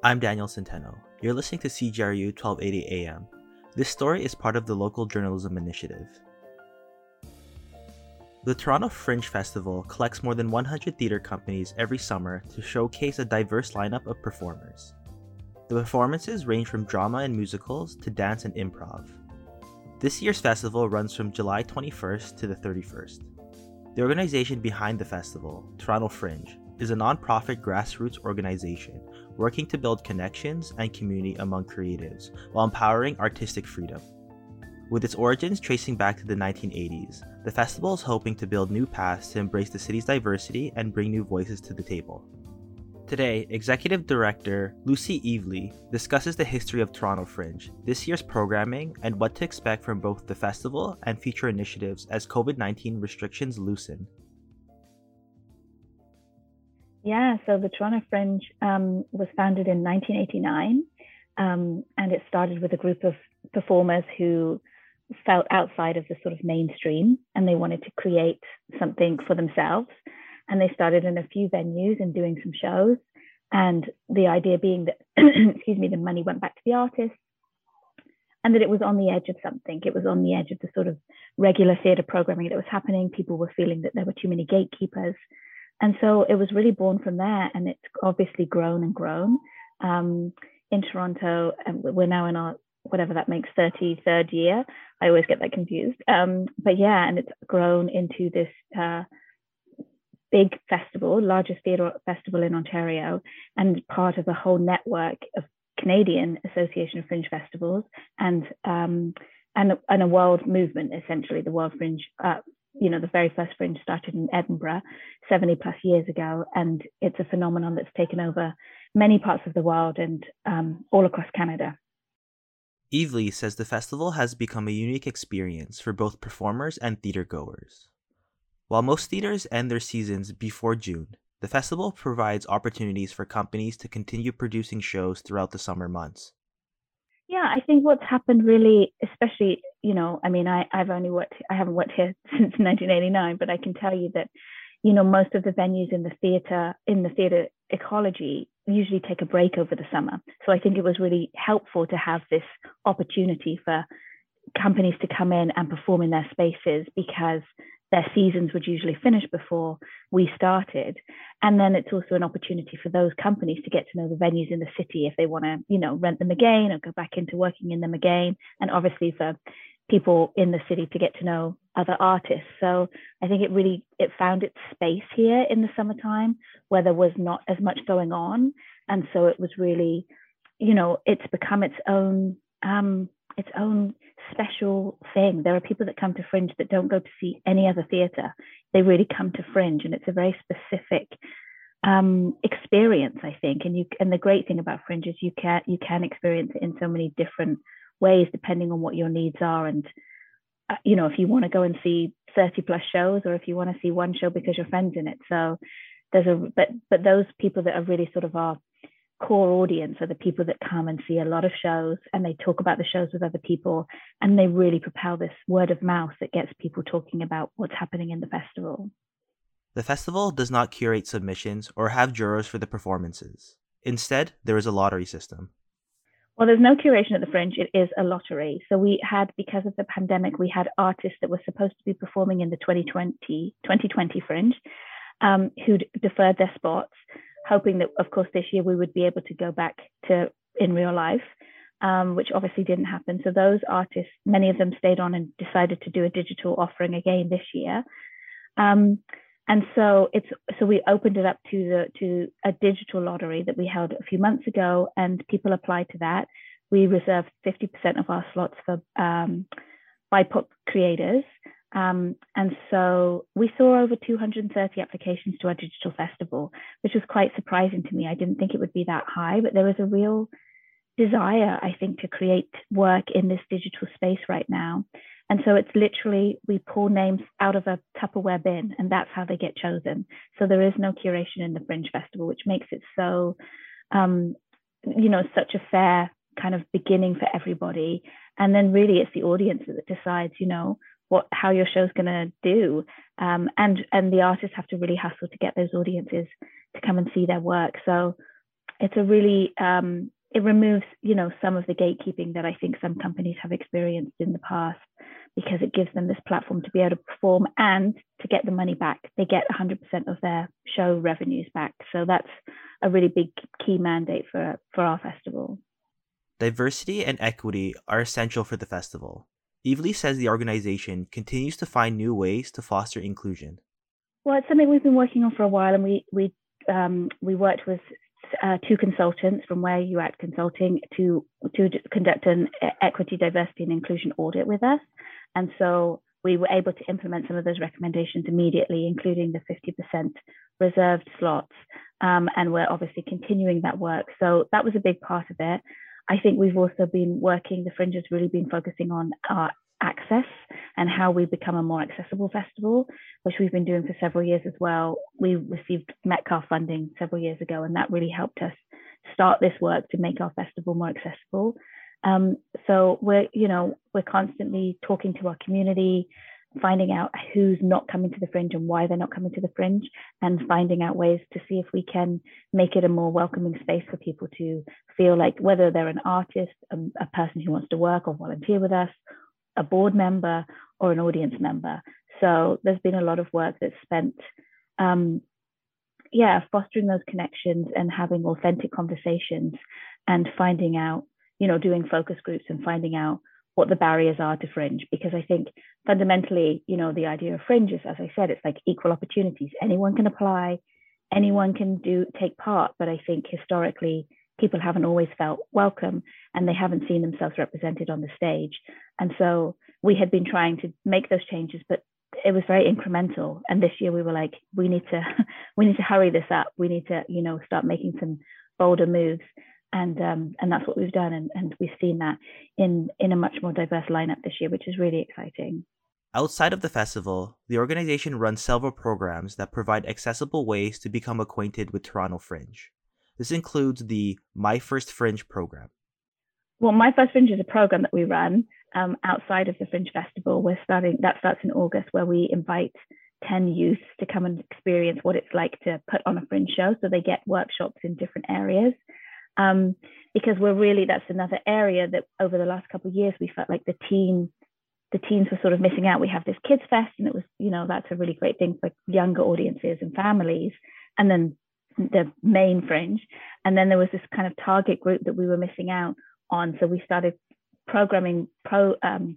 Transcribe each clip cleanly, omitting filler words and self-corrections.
I'm Daniel Centeno. You're listening to CGRU 1280 AM. This story is part of the Local Journalism Initiative. The Toronto Fringe Festival collects more than 100 theater companies every summer to showcase a diverse lineup of performers. The performances range from drama and musicals to dance and improv. This year's festival runs from July 21st to the 31st. The organization behind the festival, Toronto Fringe, is a non-profit grassroots organization working to build connections and community among creatives while empowering artistic freedom. With its origins tracing back to the 1980s, the festival is hoping to build new paths to embrace the city's diversity and bring new voices to the table. Today, Executive Director Lucy Evely discusses the history of Toronto Fringe, this year's programming, and what to expect from both the festival and future initiatives as COVID-19 restrictions loosen. Yeah, so the Toronto Fringe was founded in 1989, and it started with a group of performers who felt outside of the sort of mainstream, and they wanted to create something for themselves. And they started in a few venues and doing some shows. And the idea being that, the money went back to the artists, and that it was on the edge of something. It was on the edge of the sort of regular theatre programming that was happening. People were feeling that there were too many gatekeepers. And so it was really born from there, and it's obviously grown and grown. In Toronto, we're now in our, whatever that makes, 33rd year. I always get that confused. But yeah, and it's grown into this big festival, largest theatre festival in Ontario, and part of a whole network of Canadian Association of Fringe Festivals, and a world movement, essentially. The World Fringe, the very first Fringe started in Edinburgh 70 plus years ago, and it's a phenomenon that's taken over many parts of the world and all across Canada. Evely says the festival has become a unique experience for both performers and theater goers. While most theaters end their seasons before June, the festival provides opportunities for companies to continue producing shows throughout the summer months. Yeah, I think what's happened really, especially, I haven't worked here since 1989, but I can tell you that, most of the venues in the theatre ecology usually take a break over the summer. So I think it was really helpful to have this opportunity for companies to come in and perform in their spaces, because their seasons would usually finish before we started. And then it's also an opportunity for those companies to get to know the venues in the city if they want to, rent them again or go back into working in them again. And obviously for people in the city to get to know other artists. So I think it found its space here in the summertime where there was not as much going on. And so it was really, it's become its own special thing. There are people that come to Fringe that don't go to see any other theatre. They really come to Fringe, and it's a very specific experience, I think. And the great thing about Fringe is you can experience it in so many different ways depending on what your needs are, and if you want to go and see 30 plus shows, or if you want to see one show because your friend's in it. So but those people that are really sort of our core audience are the people that come and see a lot of shows, and they talk about the shows with other people, and they really propel this word of mouth that gets people talking about what's happening in the festival. The festival does not curate submissions or have jurors for the performances. Instead, there is a lottery system. Well, there's no curation at the Fringe. It is a lottery. So we had, because of the pandemic, we had artists that were supposed to be performing in the 2020 Fringe who'd deferred their spots, hoping that, of course, this year we would be able to go back to in real life, which obviously didn't happen. So those artists, many of them stayed on and decided to do a digital offering again this year. And so we opened it up to a digital lottery that we held a few months ago, and people applied to that. We reserved 50% of our slots for BIPOC creators. And so we saw over 230 applications to our digital festival, which was quite surprising to me. I didn't think it would be that high, but there was a real desire, I think, to create work in this digital space right now. And so it's literally, we pull names out of a Tupperware bin, and that's how they get chosen. So there is no curation in the Fringe Festival, which makes it so, such a fair kind of beginning for everybody. And then really it's the audience that decides, how your show's going to do. And the artists have to really hustle to get those audiences to come and see their work. So it's a really it removes, some of the gatekeeping that I think some companies have experienced in the past, because it gives them this platform to be able to perform and to get the money back. They get 100% of their show revenues back. So that's a really big key mandate for our festival. Diversity and equity are essential for the festival. Evely says the organization continues to find new ways to foster inclusion. Well, it's something we've been working on for a while, and we worked with two consultants from Where You At Consulting to conduct an equity, diversity, and inclusion audit with us. And so we were able to implement some of those recommendations immediately, including the 50% reserved slots. And we're obviously continuing that work. So that was a big part of it. I think we've also been working, the Fringe has really been focusing on our access and how we become a more accessible festival, which we've been doing for several years as well. We received Metcalfe funding several years ago, and that really helped us start this work to make our festival more accessible. So we're constantly talking to our community, finding out who's not coming to the Fringe and why they're not coming to the Fringe, and finding out ways to see if we can make it a more welcoming space for people to feel like, whether they're an artist, a person who wants to work or volunteer with us, a board member, or an audience member. So there's been a lot of work that's spent fostering those connections and having authentic conversations and finding out, doing focus groups and finding out what the barriers are to Fringe. Because I think fundamentally, the idea of Fringe is, as I said, it's like equal opportunities. Anyone can apply, anyone can take part. But I think historically, people haven't always felt welcome and they haven't seen themselves represented on the stage. And so we had been trying to make those changes, but it was very incremental. And this year we were like, we need to hurry this up. We need to, start making some bolder moves. And that's what we've done. And we've seen that in a much more diverse lineup this year, which is really exciting. Outside of the festival, the organization runs several programs that provide accessible ways to become acquainted with Toronto Fringe. This includes the My First Fringe program. Well, My First Fringe is a program that we run outside of the Fringe Festival. That starts in August, where we invite 10 youths to come and experience what it's like to put on a Fringe show. So they get workshops in different areas. Because that's another area that over the last couple of years, we felt like the teens were sort of missing out. We have this Kids Fest, and it was, that's a really great thing for younger audiences and families. And then the main Fringe. And then there was this kind of target group that we were missing out on. So we started programming sort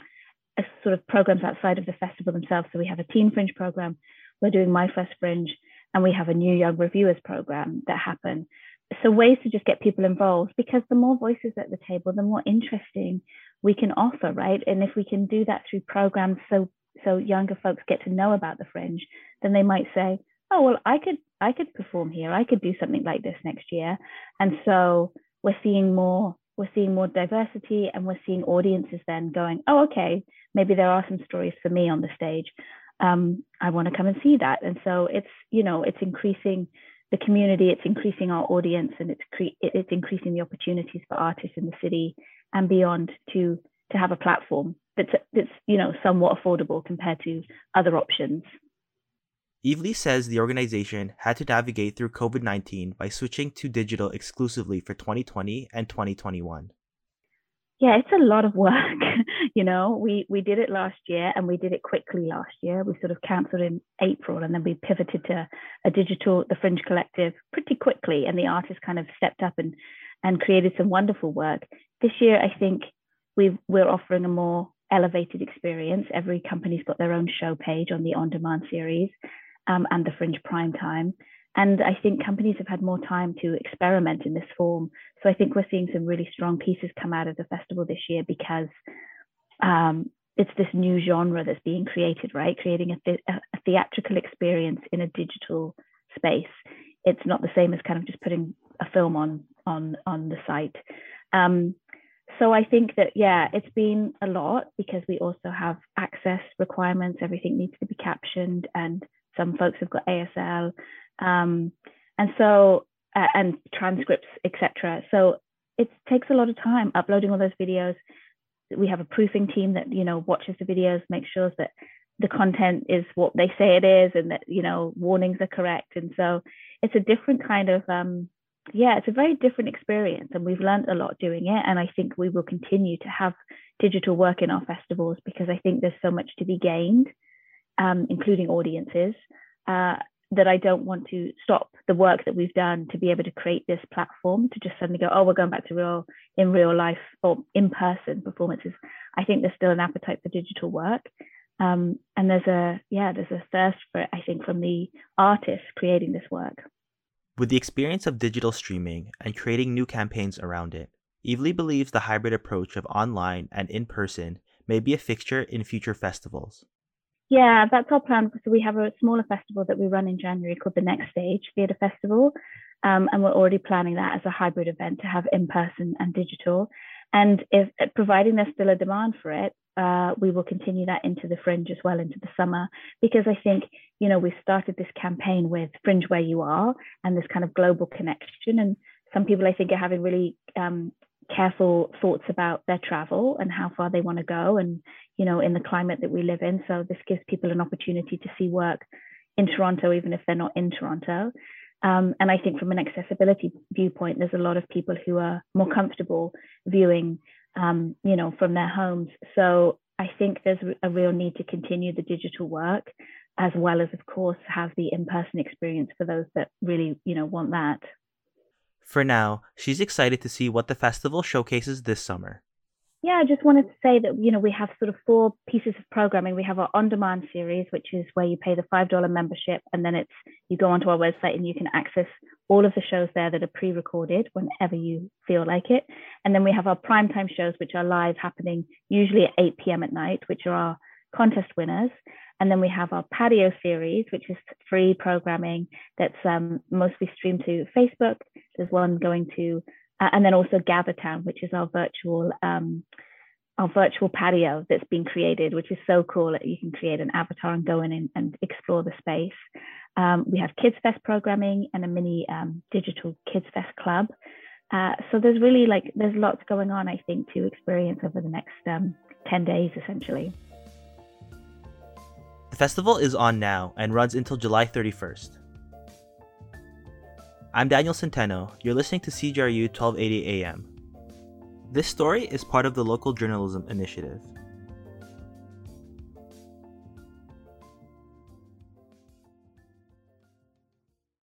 of programs outside of the festival themselves. So we have a teen Fringe program. We're doing My First Fringe, and we have a new young reviewers program that happen. So ways to just get people involved, because the more voices at the table, the more interesting we can offer, right? And if we can do that through programs, so younger folks get to know about the Fringe, then they might say, oh, well, I could perform here. I could do something like this next year. And so we're seeing more diversity, and we're seeing audiences then going, oh, okay, maybe there are some stories for me on the stage. I want to come and see that. And so it's increasing the community, it's increasing our audience, and it's increasing the opportunities for artists in the city and beyond to have a platform that's somewhat affordable compared to other options. Evely says the organization had to navigate through COVID-19 by switching to digital exclusively for 2020 and 2021. Yeah, it's a lot of work. We did it last year, and we did it quickly last year. We sort of cancelled in April, and then we pivoted to the Fringe Collective pretty quickly, and the artists kind of stepped up and created some wonderful work. This year, I think we're offering a more elevated experience. Every company's got their own show page on the on-demand series and the Fringe Prime Time. And I think companies have had more time to experiment in this form. So I think we're seeing some really strong pieces come out of the festival this year, because it's this new genre that's being created, right? Creating a theatrical experience in a digital space. It's not the same as kind of just putting a film on the site. So I think that, it's been a lot, because we also have access requirements. Everything needs to be captioned, and some folks have got ASL. And transcripts, etc. So it takes a lot of time uploading all those videos. We have a proofing team that watches the videos, makes sure that the content is what they say it is, and that warnings are correct. And so it's a different kind of yeah, it's a very different experience, and we've learned a lot doing it. And I think we will continue to have digital work in our festivals because I think there's so much to be gained, including audiences, that I don't want to stop the work that we've done to be able to create this platform to just suddenly go, oh, we're going back to real life or in-person performances. I think there's still an appetite for digital work. And there's a thirst for it, I think, from the artists creating this work. With the experience of digital streaming and creating new campaigns around it, Evely believes the hybrid approach of online and in-person may be a fixture in future festivals. Yeah, that's our plan. So we have a smaller festival that we run in January called the Next Stage Theatre Festival. And we're already planning that as a hybrid event to have in-person and digital. And if providing there's still a demand for it, we will continue that into the Fringe as well, into the summer, because I think, we started this campaign with Fringe Where You Are and this kind of global connection. And some people, I think, are having really careful thoughts about their travel and how far they want to go and, in the climate that we live in. So this gives people an opportunity to see work in Toronto, even if they're not in Toronto. And I think from an accessibility viewpoint, there's a lot of people who are more comfortable viewing, from their homes. So I think there's a real need to continue the digital work, as well as, of course, have the in-person experience for those that really, want that. For now, she's excited to see what the festival showcases this summer. Yeah, I just wanted to say that, we have sort of 4 pieces of programming. We have our on-demand series, which is where you pay the $5 membership, and then you go onto our website and you can access all of the shows there that are pre-recorded whenever you feel like it. And then we have our primetime shows, which are live, happening usually at 8 p.m. at night, which are our contest winners. And then we have our patio series, which is free programming that's mostly streamed to Facebook. There's one going to and then also GatherTown, which is our virtual patio that's been created, which is so cool that you can create an avatar and go in and explore the space. We have Kids Fest programming and a mini digital Kids Fest club. So there's really there's lots going on, I think, to experience over the next 10 days, essentially. The festival is on now and runs until July 31st. I'm Daniel Centeno. You're listening to CJRU 1280 AM. This story is part of the Local Journalism Initiative.